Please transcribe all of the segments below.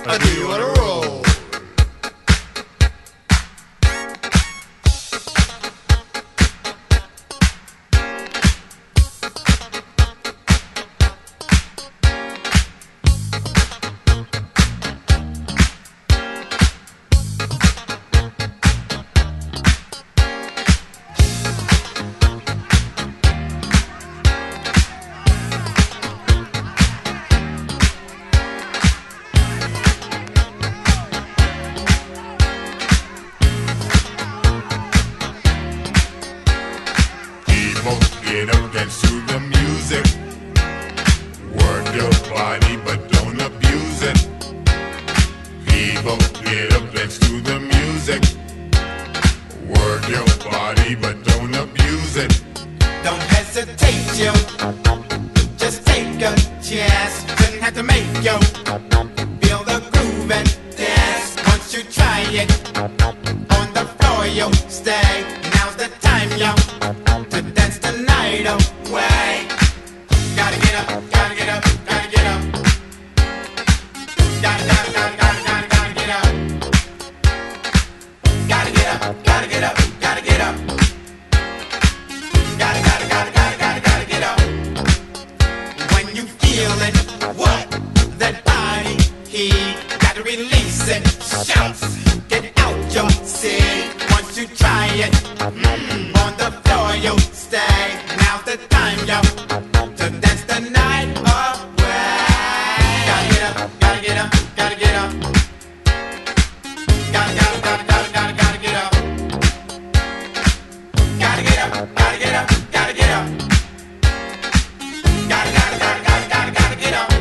Do you wanna roll? Get up, dance to the music. Work your body, but don't abuse it. People, get up, dance to the music. Work your body, but don't abuse it. Don't hesitate, yo. Just take a chance. Doesn't have to make yo. Feel the groove and dance. Once you try it, on the floor, yo, stay. Now's the time, yo, to dance the night away. Gotta get up, gotta get up, gotta get up. Gotta get up. Gotta get up, gotta get up, gotta get up. Gotta get up. When you feel it, what? That body heat, gotta release it. Shout, get out your seat. Once you try it, on the floor you stay. Now's the time, yo, to dance the night away. Gotta get up, gotta get up, gotta get up. Gotta get up. Gotta get up, gotta get up, gotta get up. Gotta get up.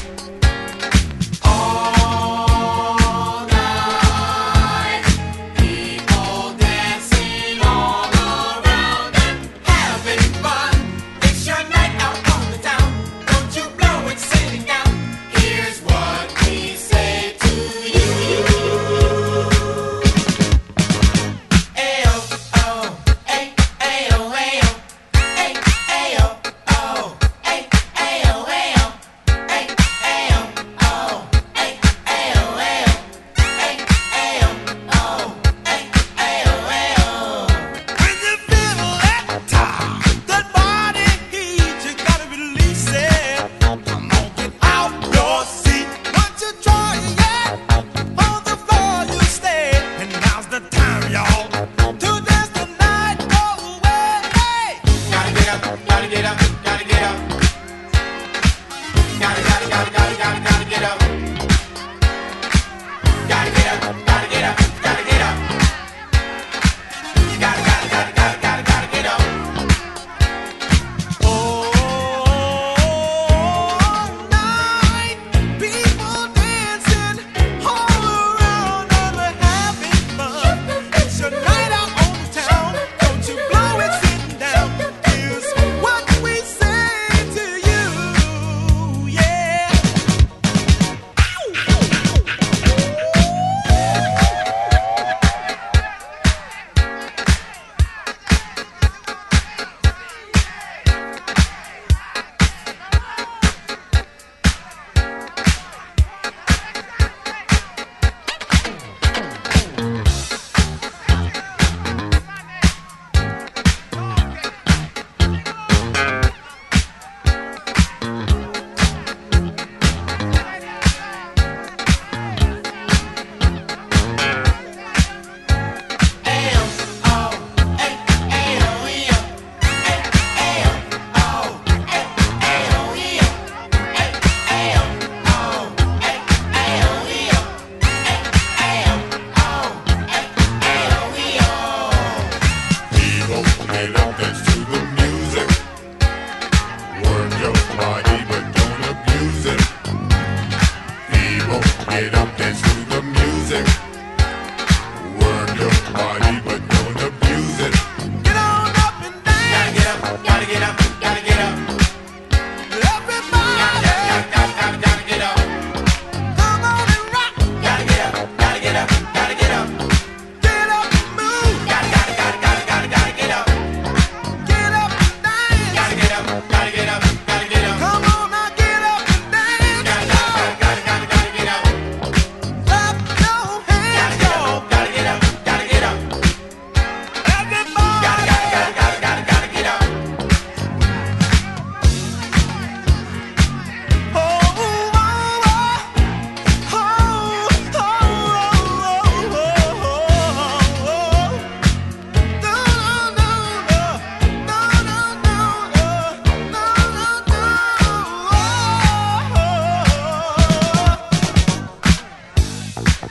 All night, people dancing all around and having fun. It's your night out on the town. Don't you blow it sitting down. Here's what we say to you.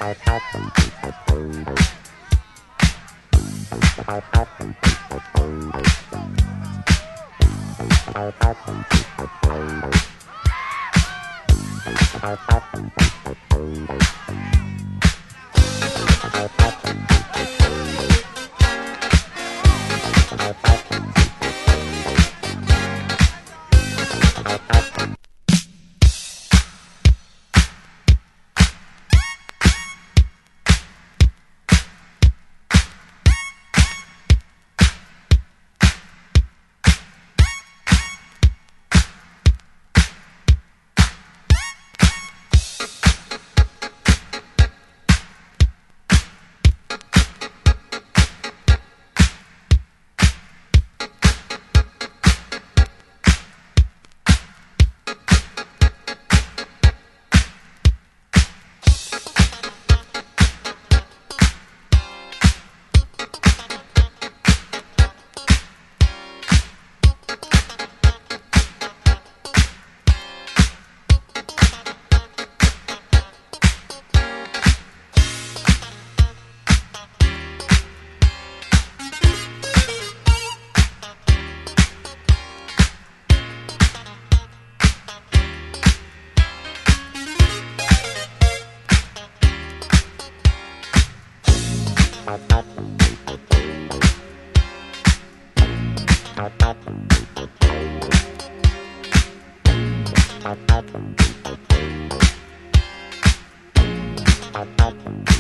Thank you.